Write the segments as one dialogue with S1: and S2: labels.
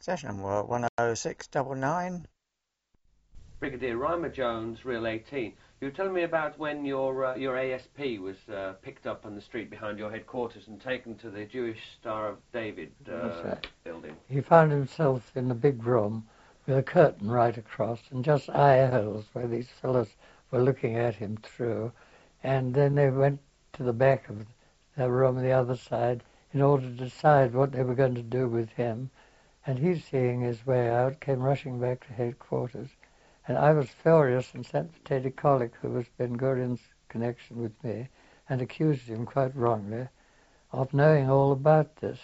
S1: Session work 10699.
S2: Brigadier Rymer Jones, Real 18. You were telling me about when your ASP was picked up on the street behind your headquarters and taken to the Jewish Star of David
S3: Right.
S2: building.
S3: He found himself in a big room with a curtain right across and just eye holes where these fellows were looking at him through. And then they went to the back of the room on the other side in order to decide what they were going to do with him. And he, seeing his way out, came rushing back to headquarters. And I was furious and sent for Teddy Kollek, who was Ben Gurion's connection with me, and accused him, quite wrongly, of knowing all about this.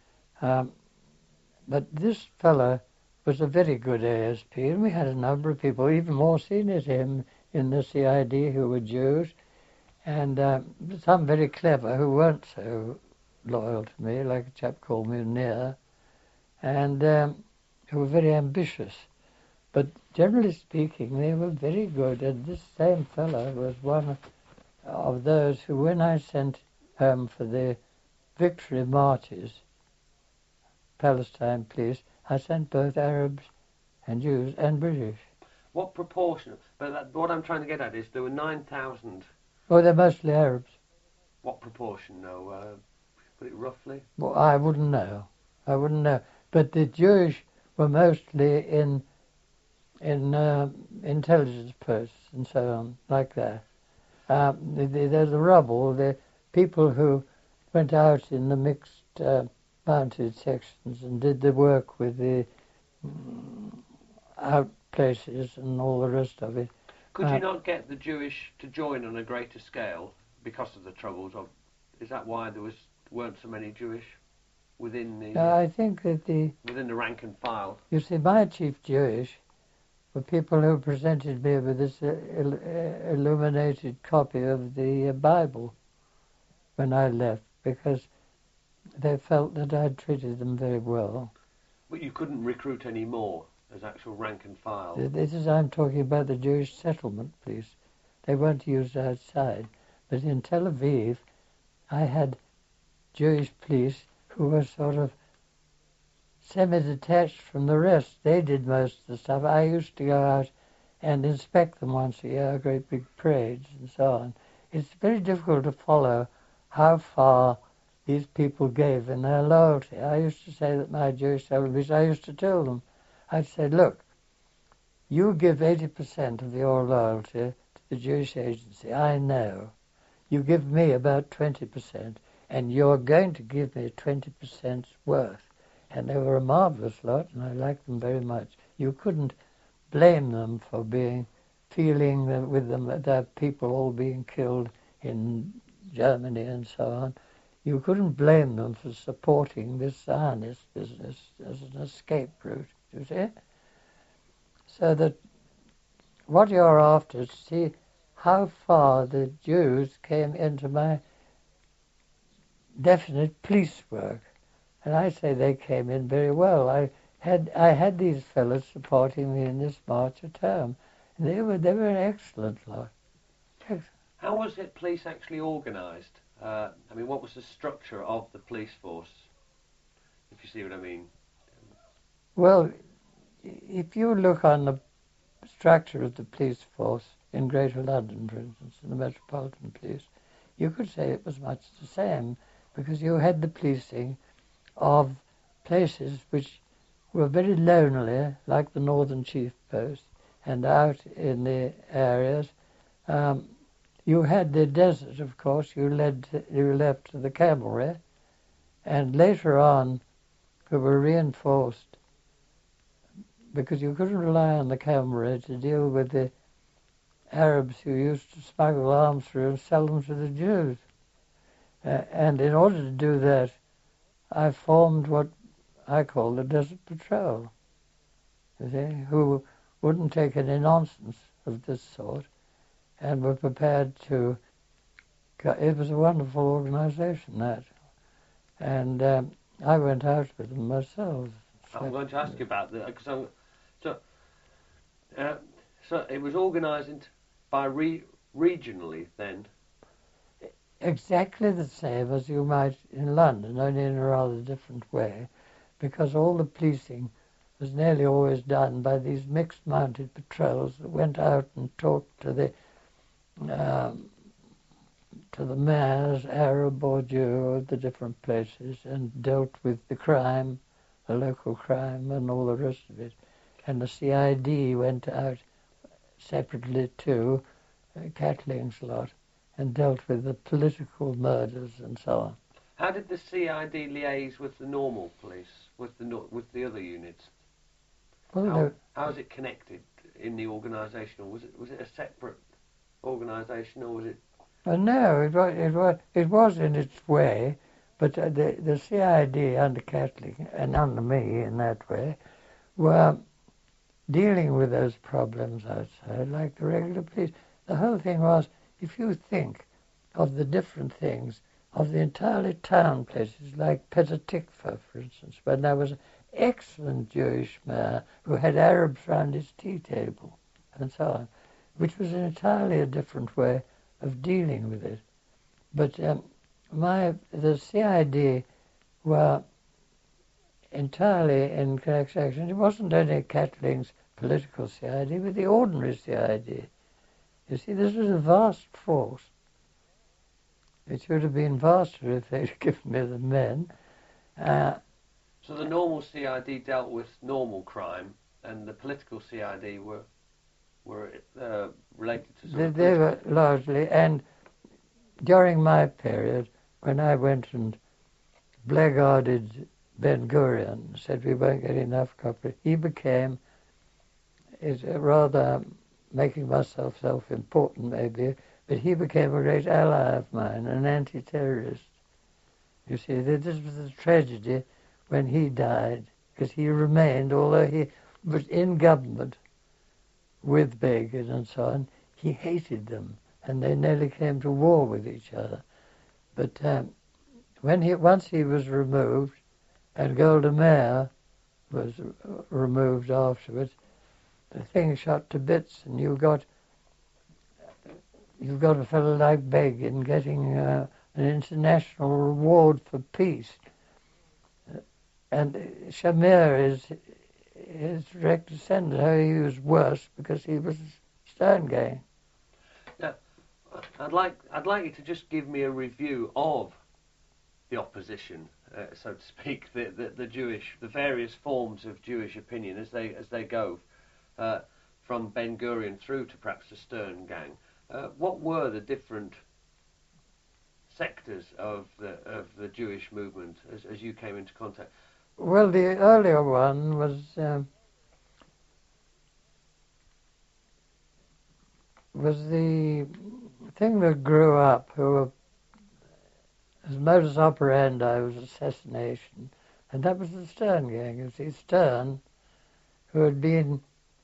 S3: But this fellow was a very good ASP, and we had a number of people, even more senior to him in the CID, who were Jews, and some very clever who weren't so loyal to me, like a chap called Munir, and who were very ambitious. But generally speaking, they were very good, and this same fellow was one of those who, when I sent home for the victory marches, Palestine police, I sent both Arabs and Jews and British.
S2: What proportion? But what I'm trying to get at is there were 9,000.
S3: Oh, they're mostly Arabs.
S2: What proportion, though? Put it roughly.
S3: Well, I wouldn't know. But the Jewish were mostly in intelligence posts and so on, like that. There's the rubble, the people who went out in the mixed mounted sections and did the work with the out places and all the rest of it.
S2: Could you not get the Jewish to join on a greater scale because of the troubles? Is that why there weren't so many Jewish within the?
S3: I think that
S2: within the rank and file.
S3: You see, my chief Jewish were people who presented me with this illuminated copy of the Bible when I left, because they felt that I'd treated them very well.
S2: But you couldn't recruit any more as actual rank and file.
S3: This is, I'm talking about the Jewish settlement police. They weren't used outside. But in Tel Aviv, I had Jewish police who were sort of semi-detached from the rest. They did most of the stuff. I used to go out and inspect them once a year, great big parades and so on. It's very difficult to follow how far these people gave in their loyalty. I used to say that my Jewish celebrities, I used to tell them, I'd say, look, you give 80% of your loyalty to the Jewish agency, I know. You give me about 20%, and you're going to give me 20% worth. And they were a marvellous lot, and I liked them very much. You couldn't blame them for feeling that with them that people all being killed in Germany and so on. You couldn't blame them for supporting this Zionist business as an escape route, you see? So that what you're after is to see how far the Jews came into my definite police work. And I say they came in very well. I had these fellows supporting me in this march at home. And they were an excellent lot.
S2: How was it police actually organised? What was the structure of the police force, if you see what I mean?
S3: Well, if you look on the structure of the police force in Greater London, for instance, in the Metropolitan Police, you could say it was much the same, because you had the policing of places which were very lonely, like the Northern Chief Post, and out in the areas. You had the desert, of course, you left to the cavalry, and later on we were reinforced because you couldn't rely on the cavalry to deal with the Arabs who used to smuggle arms through and sell them to the Jews. And in order to do that, I formed what I call the Desert Patrol, you see, who wouldn't take any nonsense of this sort and were prepared to. It was a wonderful organization, that. And I went out with them myself.
S2: I'm going to ask you about that, because so it was organised by regionally then?
S3: Exactly the same as you might in London, only in a rather different way, because all the policing was nearly always done by these mixed-mounted patrols that went out and talked to the mayors, Arab or Jew, of the different places, and dealt with the crime, the local crime, and all the rest of it. And the CID went out separately too, Catling's lot, and dealt with the political murders and so on.
S2: How did the CID liaise with the normal police, with the other units?
S3: Well,
S2: how is it connected in the organisation, or was it a separate organisation, or was it?
S3: No, it was in its way, but the CID under Catling and under me in that way were dealing with those problems outside like the regular police. The whole thing was, if you think of the different things, of the entirely town places like Petah Tikva, for instance, when there was an excellent Jewish mayor who had Arabs round his tea table and so on, which was entirely a different way of dealing with it. But the CID were entirely in correct action. It wasn't only Catling's political CID, but the ordinary CID. You see, this was a vast force. It should have been vaster if they'd given me the men.
S2: So the normal CID dealt with normal crime, and the political CID were related to
S3: They were largely, and during my period, when I went and blackguarded Ben Gurion, said we won't get enough copy, he became, rather making myself self-important maybe, but he became a great ally of mine, an anti-terrorist. You see, this was a tragedy when he died, because he remained, although he was in government with Begin and so on, he hated them, and they nearly came to war with each other. But once he was removed, and Golda Meir was removed afterwards, the thing shot to bits, and you've got a fellow like Begin getting an international reward for peace. And Shamir is his direct descendant. He was worse because he was Stern Gang.
S2: Yeah, I'd like you to just give me a review of the opposition, so to speak, the various forms of Jewish opinion as they go from Ben Gurion through to perhaps the Stern Gang. What were the different sectors of the Jewish movement as you came into contact?
S3: Well, the earlier one was the thing that grew up, whose modus operandi was assassination, and that was the Stern Gang. You see, Stern, who had been,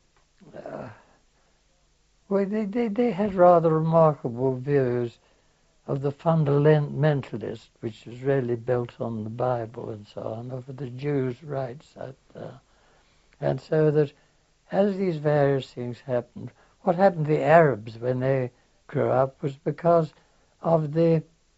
S3: they had rather remarkable views of the fundamentalist, which is really built on the Bible and so on, over the Jews' rights out there. And so that as these various things happened, what happened to the Arabs when they grew up was because of the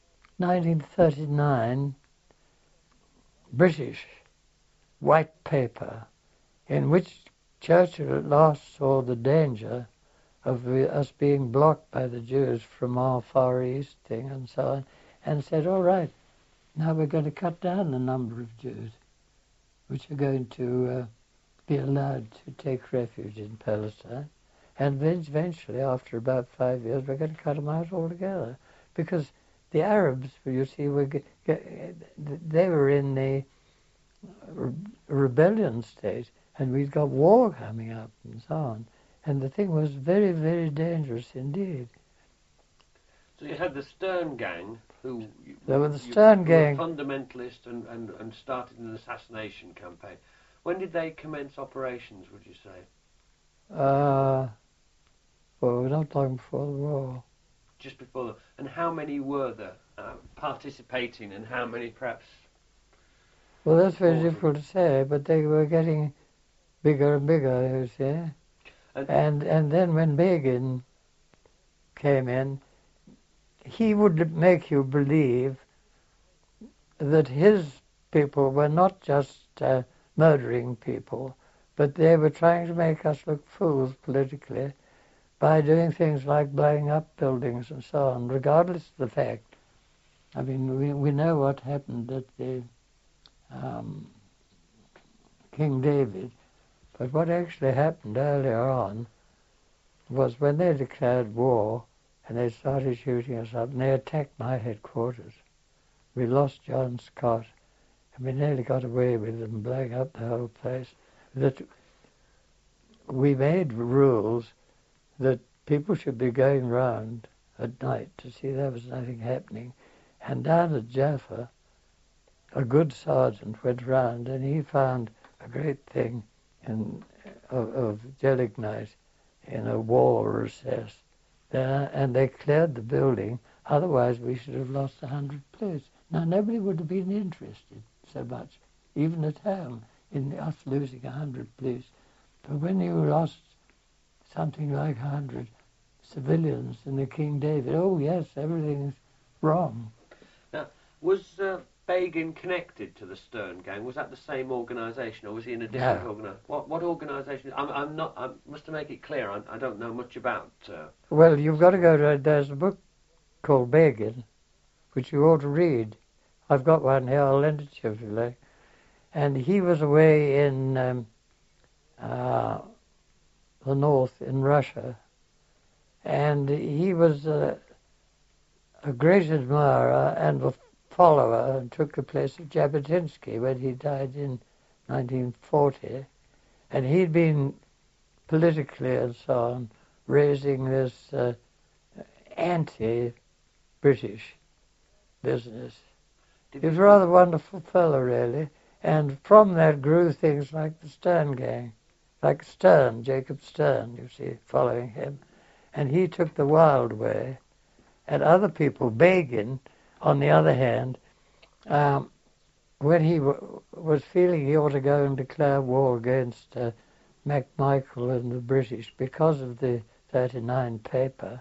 S3: 1939 British white paper, in which Churchill at last saw the danger of us being blocked by the Jews from our Far East thing and so on, and said, all right, now we're going to cut down the number of Jews which are going to be allowed to take refuge in Palestine. And then eventually, after about 5 years, we're going to cut them out altogether. Because the Arabs, you see, they were in the rebellion state, and we'd got war coming up and so on. And the thing was very, very dangerous indeed.
S2: So you had the Stern Gang, who
S3: were
S2: fundamentalist and started an assassination campaign. When did they commence operations, would you say?
S3: Well, not long before the war.
S2: Just before the... And how many were there participating, and how many perhaps...
S3: Well, that's very difficult to say, but they were getting bigger and bigger, you see. And then when Begin came in, he would make you believe that his people were not just murdering people, but they were trying to make us look fools politically by doing things like blowing up buildings and so on, regardless of the fact. I mean, we know what happened at the King David, but what actually happened earlier on was when they declared war and they started shooting us up and they attacked my headquarters. We lost John Scott and we nearly got away with them blowing up the whole place. That we made rules that people should be going round at night to see there was nothing happening. And down at Jaffa, a good sergeant went round and he found a great thing of gelignite in a wall recess there, and they cleared the building. Otherwise, we should have lost 100 police. Now, nobody would have been interested so much, even at home, in us losing 100 police. But when you lost something like 100 civilians in the King David, oh yes, everything's wrong.
S2: Now, was Begin connected to the Stern Gang? Was that the same organisation, or was he in a different organisation? What organisation? I'm not. I must make it clear. I don't know much about.
S3: Well, you've got to go to. There's a book called Begin, which you ought to read. I've got one here. I'll lend it to you if you like. And he was away in the north in Russia, and he was a great admirer and a follower and took the place of Jabotinsky when he died in 1940. And he'd been politically and so on raising this anti-British business. He was a rather wonderful fellow, really. And from that grew things like the Stern Gang, like Stern, Jacob Stern, you see, following him. And he took the wild way. And other people, Begin, on the other hand, when he was feeling he ought to go and declare war against MacMichael and the British because of the 39 paper,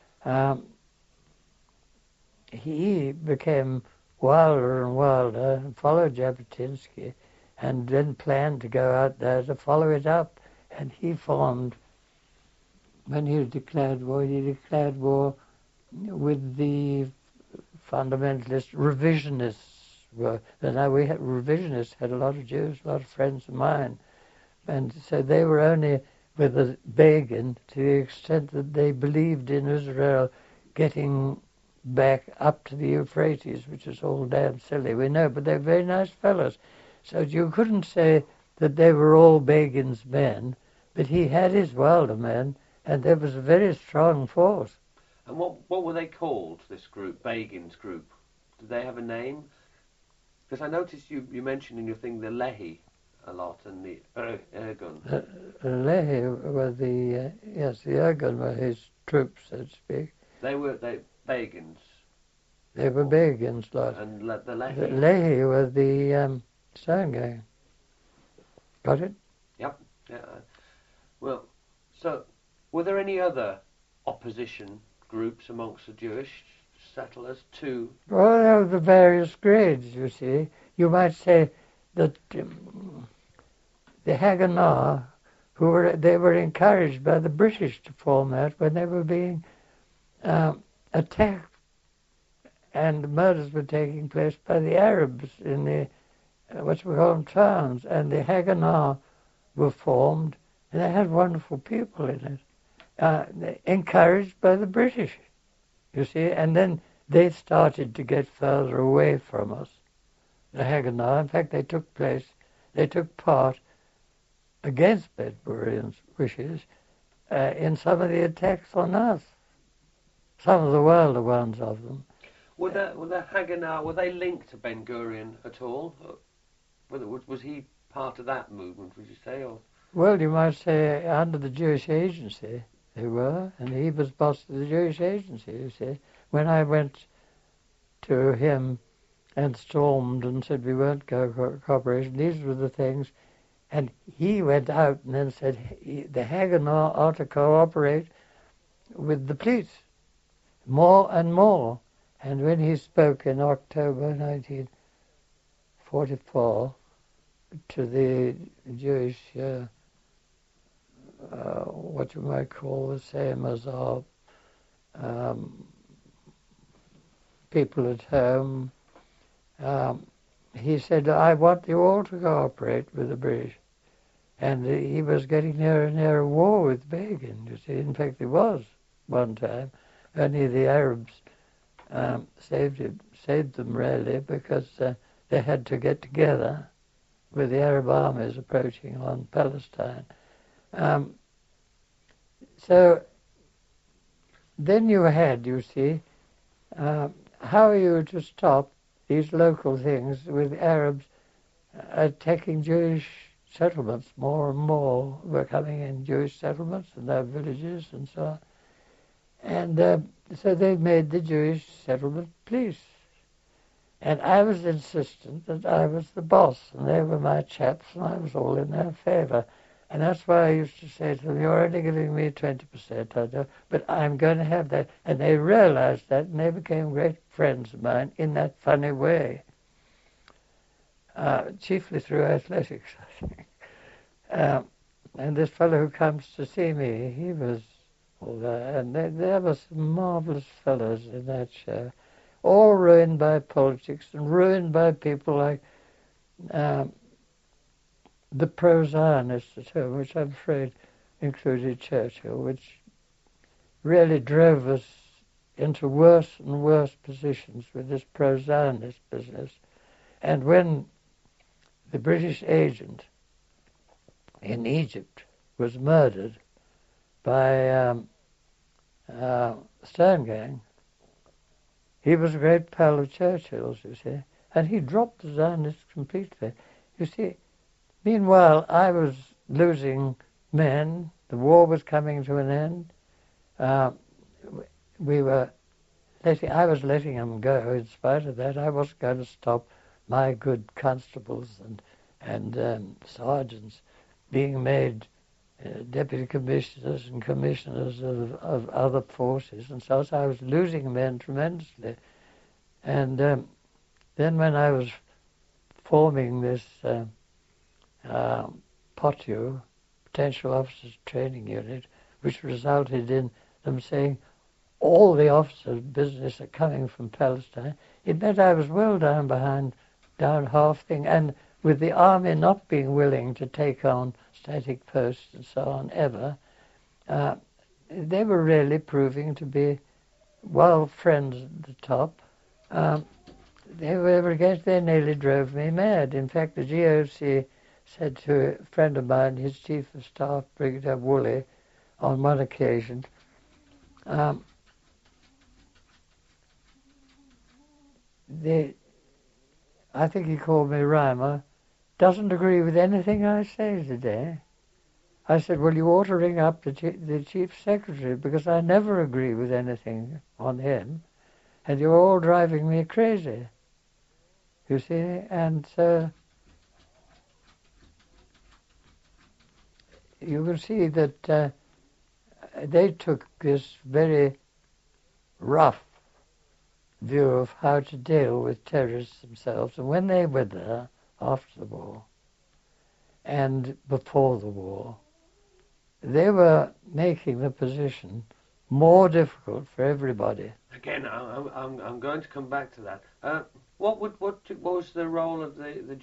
S3: he became wilder and wilder and followed Jabotinsky and then planned to go out there to follow it up. And he formed, when he declared war with the fundamentalist revisionists. Revisionists had a lot of Jews, a lot of friends of mine. And so they were only with the Begin to the extent that they believed in Israel getting back up to the Euphrates, which is all damn silly, we know, but they're very nice fellows. So you couldn't say that they were all Begin's men, but he had his wilder men, and there was a very strong force.
S2: And what were they called, this group, Begin's group? Did they have a name? Because I noticed you mentioned in your thing the Lehi a lot and the Irgun.
S3: The Lehi were the Irgun were his troops, so to speak.
S2: They were Begins.
S3: They were Begins, lot.
S2: And the Lehi?
S3: The Lehi were the Stern Gang. Got it?
S2: Yep. Yeah. Well, so were there any other opposition groups amongst the Jewish settlers too?
S3: Well, there were the various grades, you see. You might say that the Haganah, they were encouraged by the British to form that when they were being attacked and murders were taking place by the Arabs in the, what we call them, towns. And the Haganah were formed, and they had wonderful people in it, encouraged by the British, you see. And then they started to get further away from us, the Haganah. In fact, they took part against Ben Gurion's wishes in some of the attacks on us. Some of the wilder ones of them.
S2: Were the Haganah, were they linked to Ben Gurion at all? Was he part of that movement, would you say? Or?
S3: Well, you might say under the Jewish Agency they were, and he was boss of the Jewish Agency, you see. When I went to him and stormed and said we weren't cooperation, these were the things, and he went out and then said the Haganah ought to cooperate with the police more and more. And when he spoke in October 1944 to the Jewish what you might call the same as our people at home. He said, I want you all to cooperate with the British. And he was getting nearer and nearer war with Begin, you see. In fact, he was one time. Only the Arabs saved them really, because they had to get together with the Arab armies approaching on Palestine. So then you had, you see, how are you to stop these local things with Arabs attacking Jewish settlements? More and more were coming in Jewish settlements and their villages and so on. And so they made the Jewish settlement police. And I was insistent that I was the boss, and they were my chaps, and I was all in their favour. And that's why I used to say to them, you're only giving me 20%, I know, but I'm going to have that. And they realised that, and they became great friends of mine in that funny way, chiefly through athletics, I think. And this fellow who comes to see me, he was all that, and there were some marvellous fellows in that show, all ruined by politics and ruined by people like the pro-Zionists at home, which I'm afraid included Churchill, which really drove us into worse and worse positions with this pro-Zionist business. And when the British agent in Egypt was murdered by Sterngang, he was a great pal of Churchill's, you see, and he dropped the Zionists completely. You see, meanwhile, I was losing men. The war was coming to an end. I was letting them go. In spite of that, I wasn't going to stop my good constables and sergeants being made deputy commissioners and commissioners of other forces, and so I was losing men tremendously. And then when I was forming this POTU, Potential Officers Training Unit, which resulted in them saying all the officers' business are coming from Palestine, it meant I was well down half thing, and with the army not being willing to take on static posts and so on ever, they were really proving to be, while friends at the top, they nearly drove me mad. In fact, the GOC said to a friend of mine, his chief of staff, Brigadier Woolley, on one occasion, I think he called me Rhymer, doesn't agree with anything I say today. I said, well, you ought to ring up the chief secretary, because I never agree with anything on him, and you're all driving me crazy, you see. And so you can see that they took this very rough view of how to deal with terrorists themselves. And when they were there, after the war and before the war, they were making the position more difficult for everybody.
S2: Again, I'm going to come back to that. What was the role of the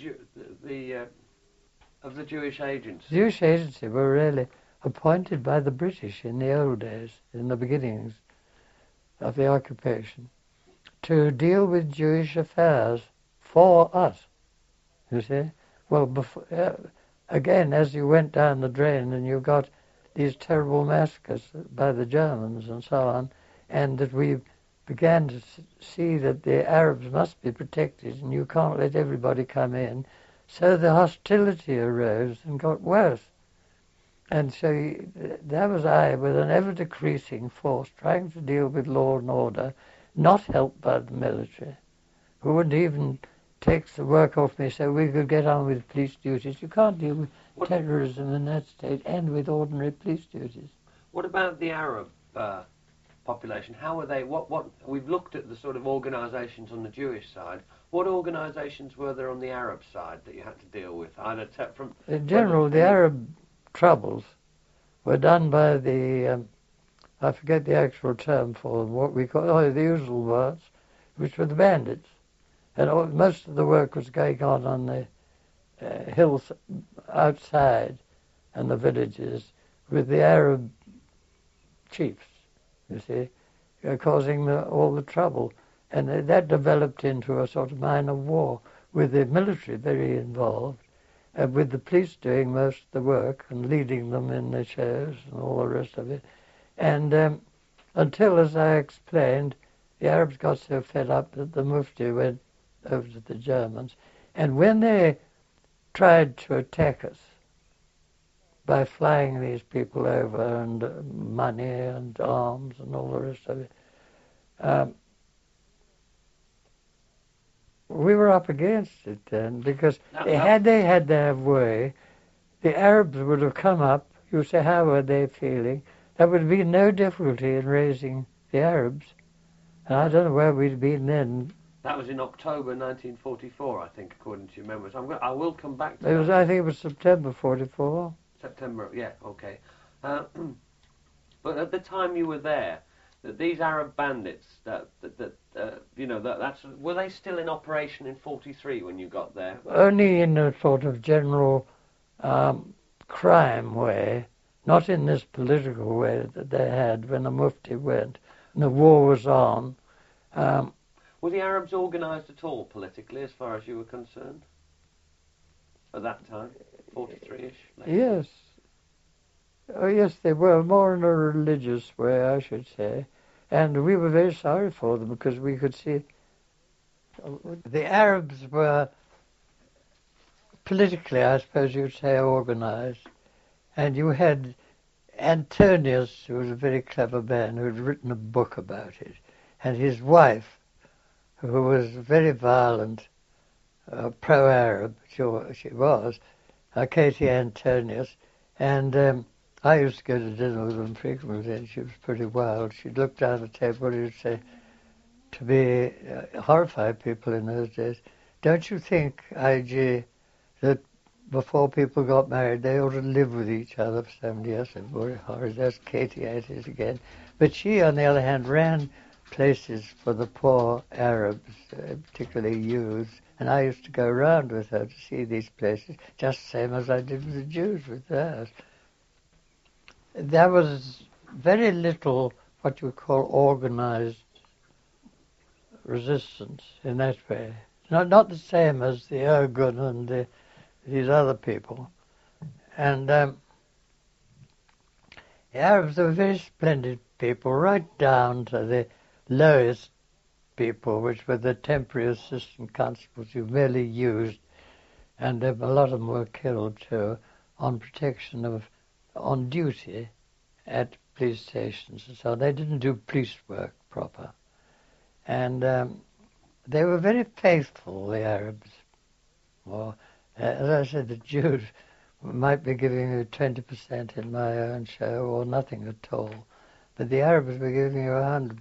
S2: Jewish agents?
S3: The Jewish agency were really appointed by the British in the old days, in the beginnings of the occupation, to deal with Jewish affairs for us, you see. Well, again, as you went down the drain and you got these terrible massacres by the Germans and so on, and that we began to see that the Arabs must be protected and you can't let everybody come in, so the hostility arose and got worse. And so there was I, with an ever-decreasing force, trying to deal with law and order, not helped by the military, who wouldn't even take the work off me so we could get on with police duties. You can't deal with terrorism in that state and with ordinary police duties.
S2: What about the Arab population? How are they? What we've looked at the sort of organisations on the Jewish side. What organisations were there on the Arab side that you had to deal with? Either
S3: in general, the Arab troubles were done by the, I forget the actual term for them, what we call, the usual ones, which were the bandits. And most of the work was going on the hills outside and the villages with the Arab chiefs, you see, causing all the trouble. And that developed into a sort of minor war with the military very involved, and with the police doing most of the work and leading them in the shows and all the rest of it. And until, as I explained, the Arabs got so fed up that the Mufti went over to the Germans. And when they tried to attack us by flying these people over and money and arms and all the rest of it, we were up against it then, because had they had their way, the Arabs would have come up. You say, how were they feeling? There would be no difficulty in raising the Arabs. And I don't know where we'd been then.
S2: That was in October 1944, I think, according to your memories. I will come back to
S3: that.
S2: I
S3: think it was September 44.
S2: September, yeah, okay. But at the time you were there, that these Arab bandits, were they still in operation in 43 when you got there?
S3: Only in a sort of general crime way, not in this political way that they had when the Mufti went and the war was on.
S2: Were the Arabs organised at all politically, as far as you were concerned? At that time, 43-ish?
S3: Yes. Oh, yes, they were, more in a religious way, I should say. And we were very sorry for them because we could see the Arabs were politically, I suppose you'd say, organised. And you had Antonius, who was a very clever man, who had written a book about it, and his wife, who was very violent, pro-Arab, she was, Katie Antonius, and I used to go to dinner with them frequently, and she was pretty wild. She'd look down the table and she'd say to me, horrified people in those days, don't you think, I.G., that before people got married, they ought to live with each other for 7 years? I said, very horrid, there's Katie at it again. But she, on the other hand, ran places for the poor Arabs, particularly youths, and I used to go around with her to see these places, just the same as I did with the Jews with theirs. There was very little what you would call organized resistance in that way. Not the same as the Irgun and these other people. And the Arabs were very splendid people, right down to the lowest people, which were the temporary assistant constables who merely used, and a lot of them were killed too, on protection on duty at police stations and so on. They didn't do police work proper. And they were very faithful, the Arabs. Well, as I said, the Jews might be giving you 20% in my own show or nothing at all. But the Arabs were giving you 100%.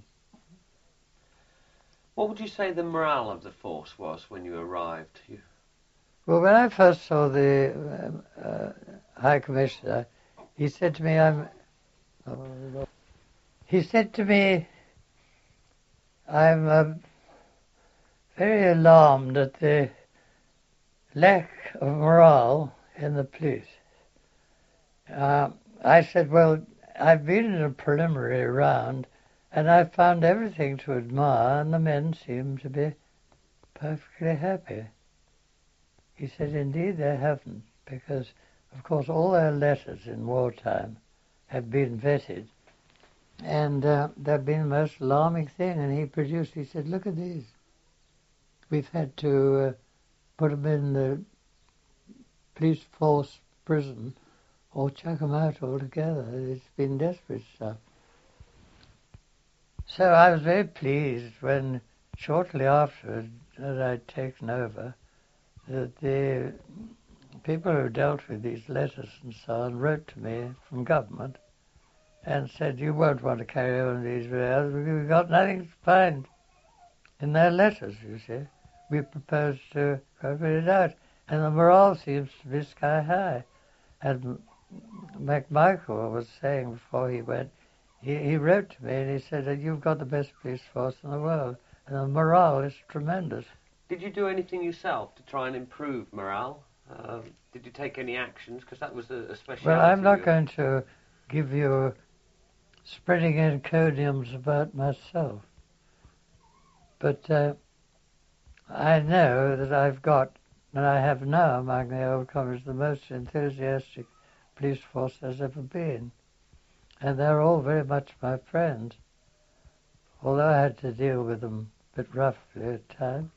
S2: What would you say the morale of the force was when you arrived?
S3: Well, when I first saw the High Commissioner, he said to me, I'm very alarmed at the lack of morale in the police. I said, well, I've been in a preliminary round and I've found everything to admire, and the men seem to be perfectly happy. He said, indeed they haven't, because, of course, all their letters in wartime have been vetted, and they've been the most alarming thing. And he said, look at these. We've had to put them in the police force prison or chuck them out altogether. It's been desperate stuff. So I was very pleased when, shortly after that I'd taken over, that the people who dealt with these letters and so on wrote to me from government and said, you won't want to carry on these affairs. We've got nothing to find in their letters, you see. We propose to copy it out. And the morale seems to be sky high. And McMichael was saying before he went, he wrote to me and he said that you've got the best police force in the world, and the morale is tremendous.
S2: Did you do anything yourself to try and improve morale? Did you take any actions? Because that was a speciality.
S3: Well, I'm not going to give you spreading encomiums about myself, but I know that I've got, and I have now among the old comrades, the most enthusiastic police force there's ever been. And they're all very much my friends, although I had to deal with them a bit roughly at times.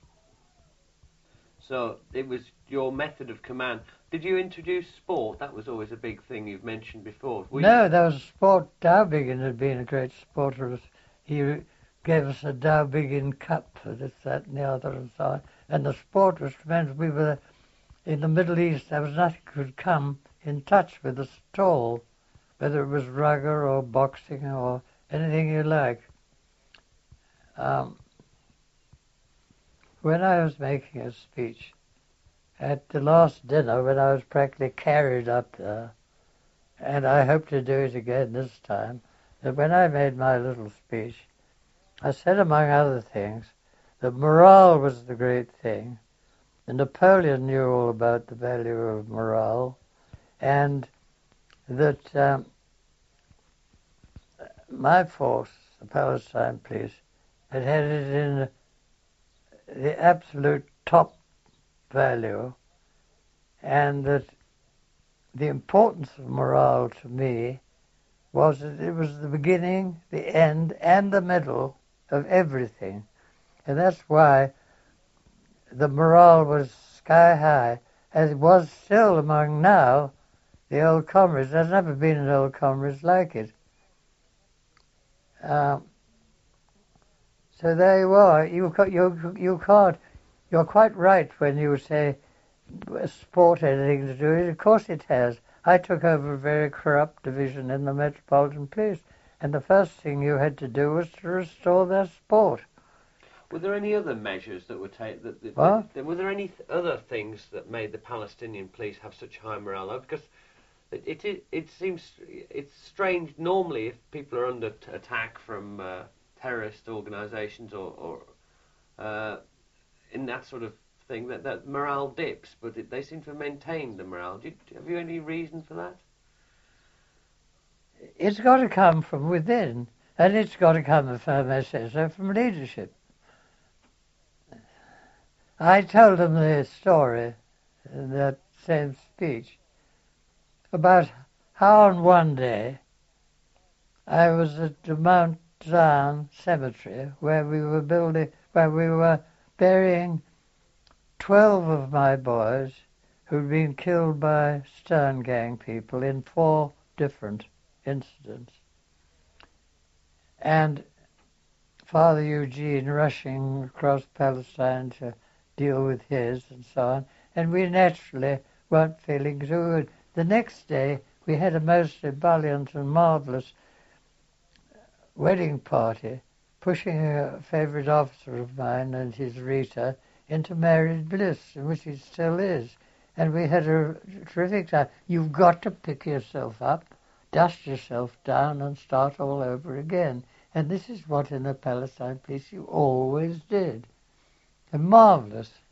S2: So it was your method of command. Did you introduce sport? That was always a big thing you've mentioned before.
S3: No, there was sport. Dowbiggin had been a great supporter. He gave us a Dowbiggin Cup for this, that and the other and so on. And the sport was tremendous. We were in the Middle East. There was nothing could come in touch with us at all, whether it was rugger or boxing or anything you like. When I was making a speech at the last dinner, when I was practically carried up there, and I hope to do it again this time, that when I made my little speech, I said, among other things, that morale was the great thing, and Napoleon knew all about the value of morale, and that my force, the Palestine Police, had it in the absolute top value, and that the importance of morale to me was that it was the beginning, the end, and the middle of everything. And that's why the morale was sky high, as it was still among now the old comrades. There's never been an old comrades like it. So there you are. You can't. You're quite right when you say sport had anything to do with it. Of course it has. I took over a very corrupt division in the Metropolitan Police, and the first thing you had to do was to restore their sport.
S2: Were there any other measures that were taken? Were there any other things that made the Palestinian police have such high morale? Because it seems it's strange. Normally, if people are under attack from terrorist organisations or in that sort of thing, that morale dips, but they seem to have maintained the morale. Have you any reason for that?
S3: It's got to come from within, and it's got to come, if I may say so, from leadership. I told them the story in that same speech about how on one day I was at the Mount Zion Cemetery where we were burying 12 of my boys who'd been killed by Stern Gang people in 4 different incidents. And Father Eugene rushing across Palestine to deal with his and so on. And we naturally weren't feeling so good. The next day we had a most ebullient and marvellous wedding party, pushing a favourite officer of mine and his Rita into married bliss, in which he still is. And we had a terrific time. You've got to pick yourself up, dust yourself down and start all over again. And this is what in the Palestine Police you always did. And marvellous.